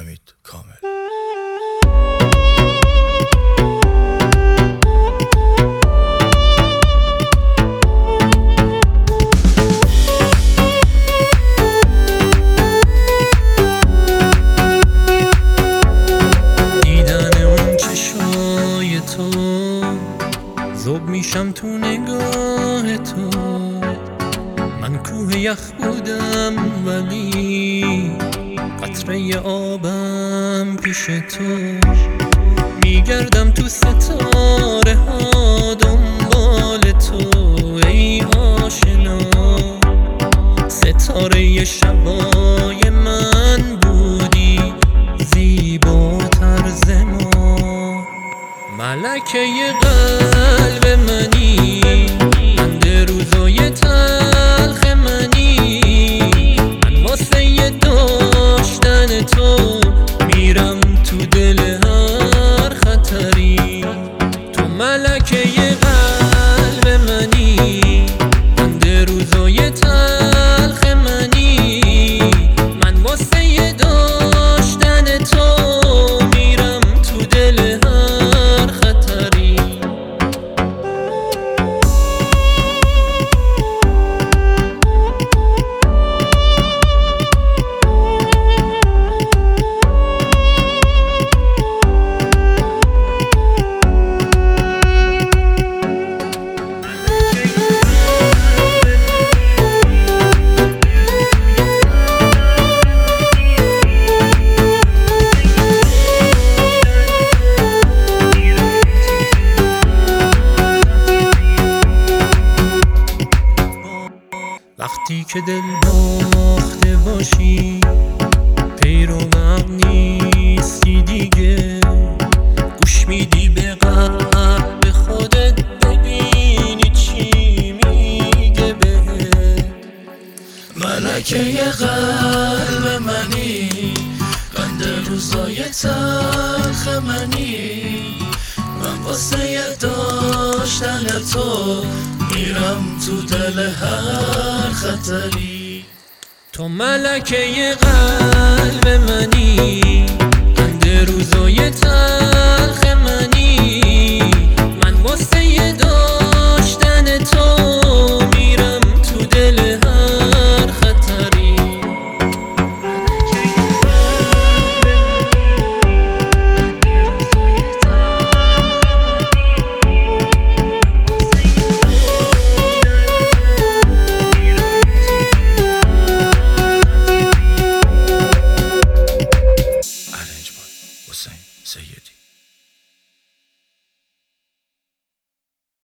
حمید کامل. دیدن اون چشای تو ذوب میشم تو نگاه تو. من کوه یخ بودم ولی قطره آبم پیش تو. میگردم تو ستاره ها دنبال تو ای آشنا. ستاره شبای من بودی زیباتر ز ما. ملکه قلب منی، بند روزای تلخ منی. من واسه داشتن تو میرم تو دل هر خطری. تو ملکه قلب منی، بند روزای تلخ منی. من واسه داشتن تو میرم تو دل هر خطری. وقتی که دل باخته باشی پیرو نیستی دیگه. گوش میدی به قلب خودت ببینی چی میگه بهت. ملکه قلب منی، بند روزای تلخ منی. من واسه داشتن تو میرم تو دل هر خطری. تو ملکه قلب منی، بند روزای تلخ منی. من واسه داشتن تو میرم تو دل هر خطری. حسین سیدی.